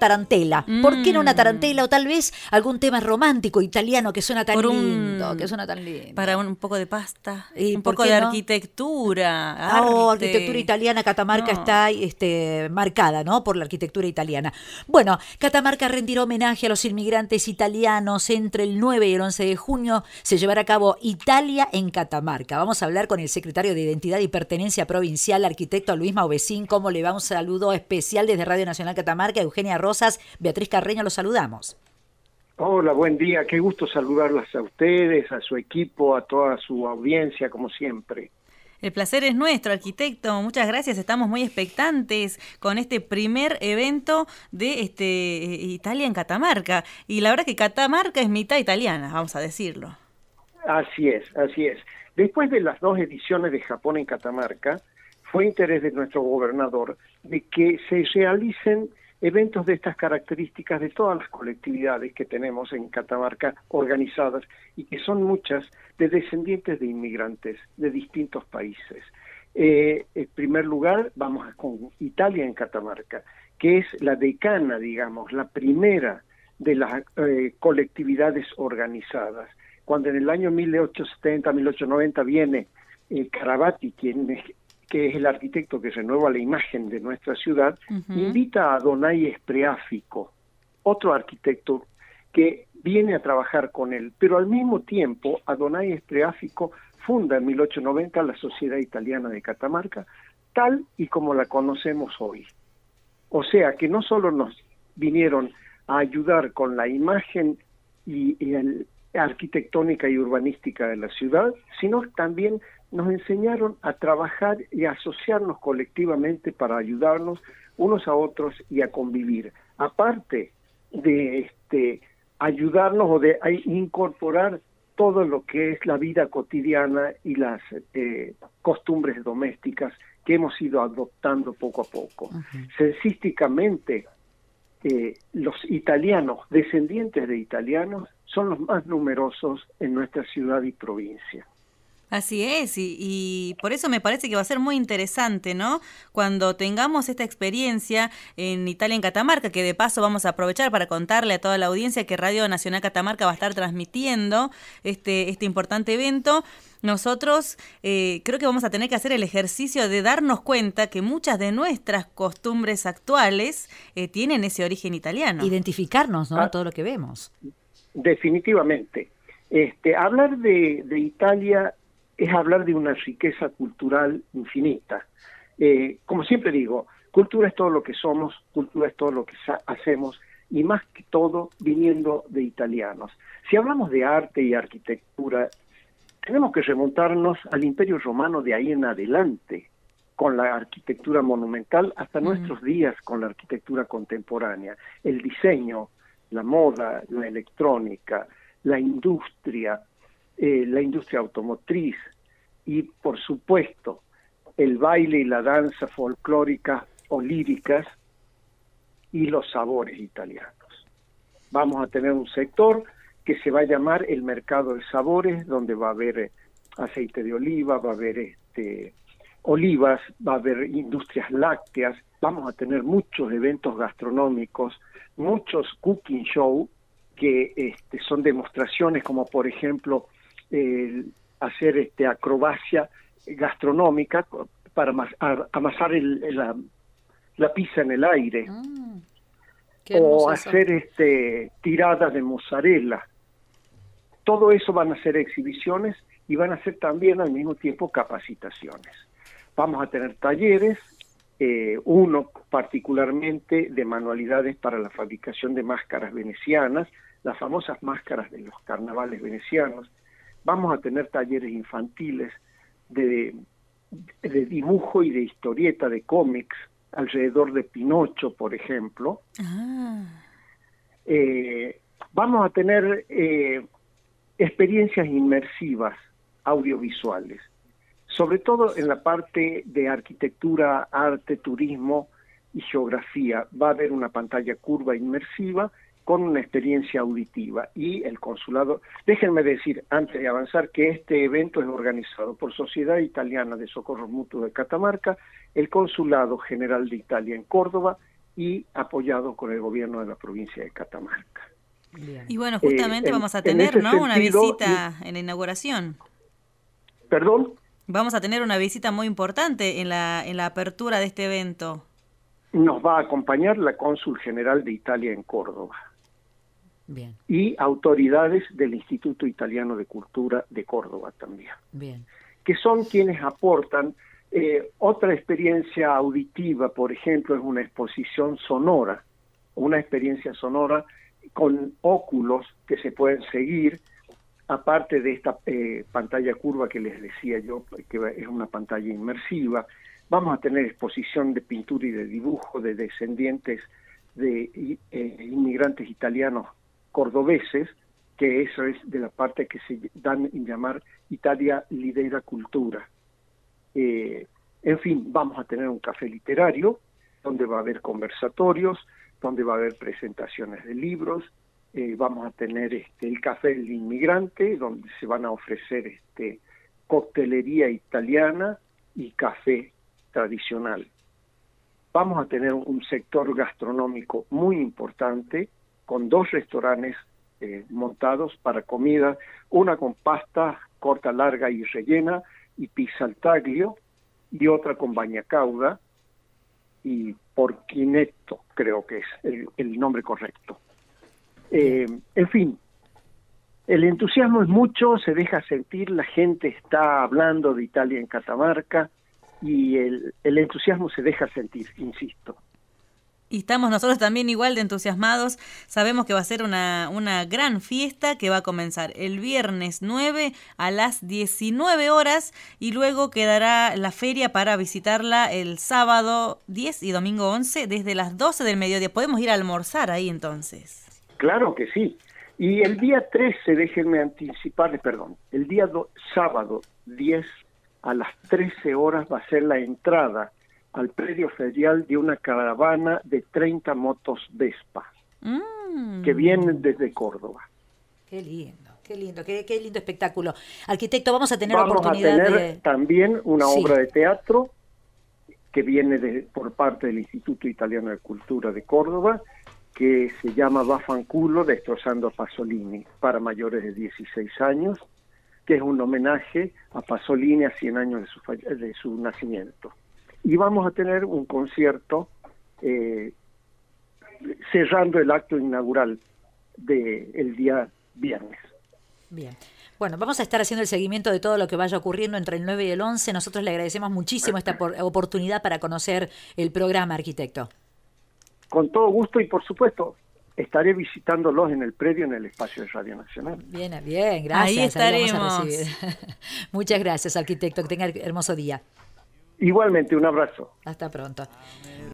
tarantela. ¿Por qué no una tarantela? O tal vez algún tema romántico italiano que suena tan lindo, que suena tan lindo. Para un poco de pasta, ¿Y un por poco qué de no? arquitectura, Arquitectura arte. italiana, Catamarca No. está marcada, ¿no? Por la arquitectura italiana. Bueno, Catamarca rendirá homenaje a los inmigrantes italianos entre el 9 y el 11 de junio. Se llevará a cabo Italia en Catamarca. Vamos a hablar con el secretario de Identidad y Pertenencia Provincial, arquitecto Luis Mauvecín. ¿Cómo le va? Un saludo especial desde Radio Nacional Catamarca. Eugenia Rosas, Beatriz Carreño, los saludamos. Hola, buen día. Qué gusto saludarlas a ustedes, a su equipo, a toda su audiencia, como siempre. El placer es nuestro, arquitecto. Muchas gracias. Estamos muy expectantes con este primer evento de Italia en Catamarca. Y la verdad que Catamarca es mitad italiana, vamos a decirlo. Así es, así es. Después de las 2 ediciones de Japón en Catamarca, fue interés de nuestro gobernador de que se realicen eventos de estas características de todas las colectividades que tenemos en Catamarca organizadas y que son muchas de descendientes de inmigrantes de distintos países. En primer lugar, vamos con Italia en Catamarca, que es la decana, digamos, la primera de las colectividades organizadas. Cuando en el año 1870, 1890 viene Carabati, que es el arquitecto que renueva la imagen de nuestra ciudad, invita a Donai Espreáfico, otro arquitecto que viene a trabajar con él, pero al mismo tiempo Adonai Espreáfico funda en 1890 la Sociedad Italiana de Catamarca, tal y como la conocemos hoy. O sea que no solo nos vinieron a ayudar con la imagen y arquitectónica y urbanística de la ciudad, sino también nos enseñaron a trabajar y a asociarnos colectivamente para ayudarnos unos a otros y a convivir. Aparte de ayudarnos o de incorporar todo lo que es la vida cotidiana y las costumbres domésticas que hemos ido adoptando poco a poco. Censísticamente, los italianos, descendientes de italianos, son los más numerosos en nuestra ciudad y provincia. Así es, y por eso me parece que va a ser muy interesante, ¿no? Cuando tengamos esta experiencia en Italia en Catamarca, que de paso vamos a aprovechar para contarle a toda la audiencia que Radio Nacional Catamarca va a estar transmitiendo este importante evento. Nosotros creo que vamos a tener que hacer el ejercicio de darnos cuenta que muchas de nuestras costumbres actuales tienen ese origen italiano. Identificarnos, ¿no? Todo lo que vemos. Definitivamente. Hablar de Italia es hablar de una riqueza cultural infinita. Como siempre digo, cultura es todo lo que somos, cultura es todo lo que hacemos, y más que todo viniendo de italianos. Si hablamos de arte y arquitectura, tenemos que remontarnos al Imperio Romano de ahí en adelante, con la arquitectura monumental, hasta nuestros días con la arquitectura contemporánea. El diseño, la moda, la electrónica, la industria automotriz y, por supuesto, el baile y la danza folclórica o líricas y los sabores italianos. Vamos a tener un sector que se va a llamar el mercado de sabores, donde va a haber aceite de oliva, va a haber olivas, va a haber industrias lácteas, vamos a tener muchos eventos gastronómicos, muchos cooking show, que son demostraciones como, por ejemplo, hacer acrobacia gastronómica para amasar la pizza en el aire, o hacer tiradas de mozzarella. Todo eso van a ser exhibiciones y van a ser también al mismo tiempo capacitaciones. Vamos a tener talleres, uno particularmente de manualidades para la fabricación de máscaras venecianas, las famosas máscaras de los carnavales venecianos. Vamos a tener talleres infantiles de dibujo y de historieta, de cómics, alrededor de Pinocho, por ejemplo. Vamos a tener experiencias inmersivas audiovisuales, sobre todo en la parte de arquitectura, arte, turismo y geografía. Va a haber una pantalla curva inmersiva con una experiencia auditiva, y el consulado, déjenme decir antes de avanzar que este evento es organizado por Sociedad Italiana de Socorro Mutuo de Catamarca, el Consulado General de Italia en Córdoba y apoyado con el gobierno de la provincia de Catamarca. Bien. Y bueno, justamente vamos a tener, ¿no?, una visita en la inauguración. ¿Perdón? Vamos a tener una visita muy importante en la apertura de este evento. Nos va a acompañar la cónsul general de Italia en Córdoba. Bien. Y autoridades del Instituto Italiano de Cultura de Córdoba también. Bien. Que son quienes aportan otra experiencia auditiva, por ejemplo, es una exposición sonora, una experiencia sonora con óculos que se pueden seguir, aparte de esta pantalla curva que les decía yo, que es una pantalla inmersiva. Vamos a tener exposición de pintura y de dibujo de descendientes de inmigrantes italianos cordobeses, que eso es de la parte que se dan en llamar Italia Lidera Cultura. En fin, vamos a tener un café literario, donde va a haber conversatorios, donde va a haber presentaciones de libros, vamos a tener el café del inmigrante, donde se van a ofrecer coctelería italiana y café tradicional. Vamos a tener un sector gastronómico muy importante, con 2 restaurantes montados para comida, una con pasta corta, larga y rellena, y pizza al taglio, y otra con bagna cauda y porquinetto, creo que es el nombre correcto. En fin, el entusiasmo es mucho, se deja sentir, la gente está hablando de Italia en Catamarca, y el entusiasmo se deja sentir, insisto. Y estamos nosotros también igual de entusiasmados. Sabemos que va a ser una gran fiesta que va a comenzar el viernes 9 a las 19 horas y luego quedará la feria para visitarla el sábado 10 y domingo 11 desde las 12 del mediodía. Podemos ir a almorzar ahí entonces. Claro que sí. Y el día 13, déjenme anticiparles, perdón, el día sábado 10 a las 13 horas va a ser la entrada al predio ferial de una caravana de 30 motos Vespa que vienen desde Córdoba. Qué lindo, qué lindo espectáculo. Arquitecto, vamos a tener oportunidad a tener también una sí. obra de teatro que viene por parte del Instituto Italiano de Cultura de Córdoba, que se llama Vaffanculo destrozando a Pasolini, para mayores de 16 años, que es un homenaje a Pasolini a 100 años de su nacimiento. Y vamos a tener un concierto cerrando el acto inaugural del día viernes. Bien. Bueno, vamos a estar haciendo el seguimiento de todo lo que vaya ocurriendo entre el 9 y el 11. Nosotros le agradecemos muchísimo esta oportunidad para conocer el programa, arquitecto. Con todo gusto y, por supuesto, estaré visitándolos en el predio, en el espacio de Radio Nacional. Bien, gracias. Ahí estaremos. Ahí vamos a recibir. Muchas gracias, arquitecto. Que tenga hermoso día. Igualmente, un abrazo. Hasta pronto.